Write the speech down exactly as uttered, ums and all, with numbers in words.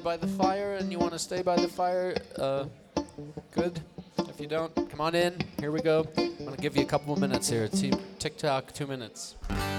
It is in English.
by the fire and you want to stay by the fire, uh, good. If you don't, come on in. Here we go. I'm going to give you a couple of minutes here. Team TikTok, two minutes.